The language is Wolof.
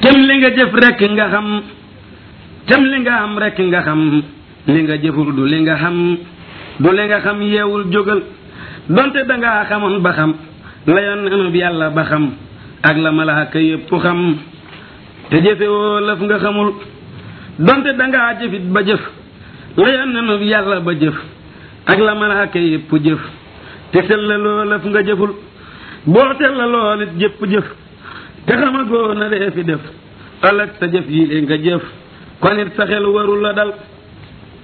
tem li nga jëf rekk nga xam tem li nga am rekk nga xam li nga jëful du li nga xam du li nga xam yeewul jógal donte dangaa xamoon ba xam la yonent bi yàlla ba xam ak la malaaka yépp xam te jëfewoo lëf nga xamul donte dangaa jëfit ba jëf la yonent bi yàlla ba jëf ak la malaaka yépp jëf te sellaloo lëf nga jëful boo sellaloo nit jëpp jëf te xamagoo na dee fi def ëllëg sa jëf yi nga jëf kon it sa xel warul la dal